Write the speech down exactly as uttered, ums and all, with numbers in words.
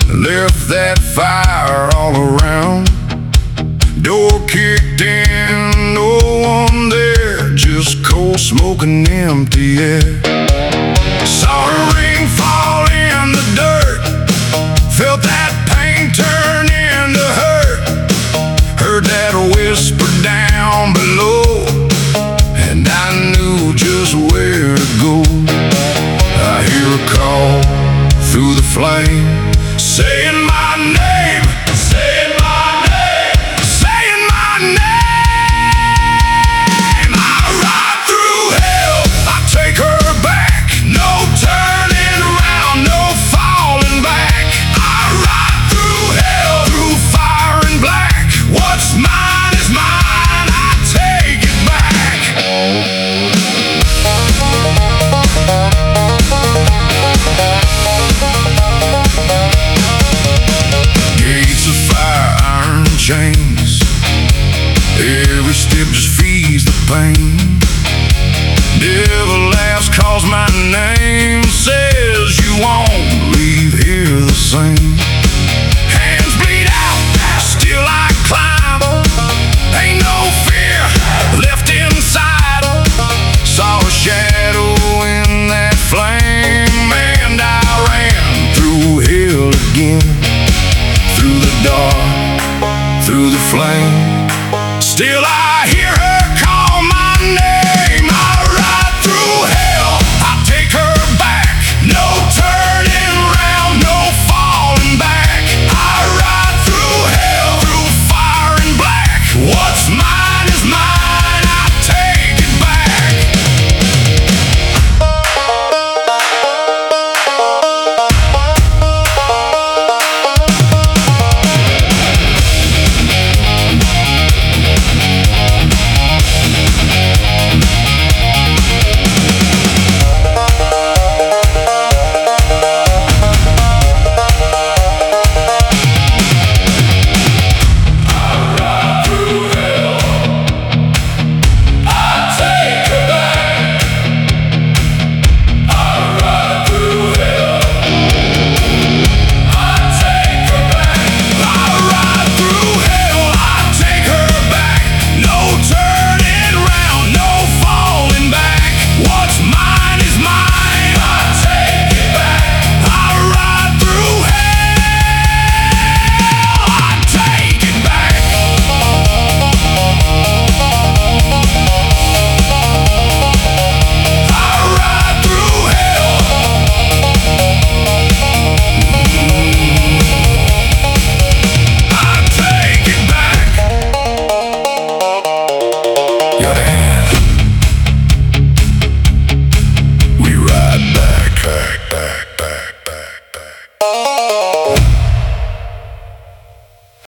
left that fire all around. Door kicked in, no one there, just cold smoke and empty air. Saw her ring fall in the dirt, felt that pain turn into hurt. Heard that whisper down below, and I knew just where to go. I hear a call through the flame, saying my name, saying my name, saying my name. I ride through hell, I take her back. No turning around, no falling back. I ride through hell, through fire and black. What's mine is mine, I take it back. Gates of fire, iron chains, every step just feeds the pain. Devil laughs, calls my name, says you won't leave here the same. Hands bleed out, still I climb. Ain't no fear left inside. Saw a shadow in that flame, and I ran through hell again. Through the dark, through the flame, still I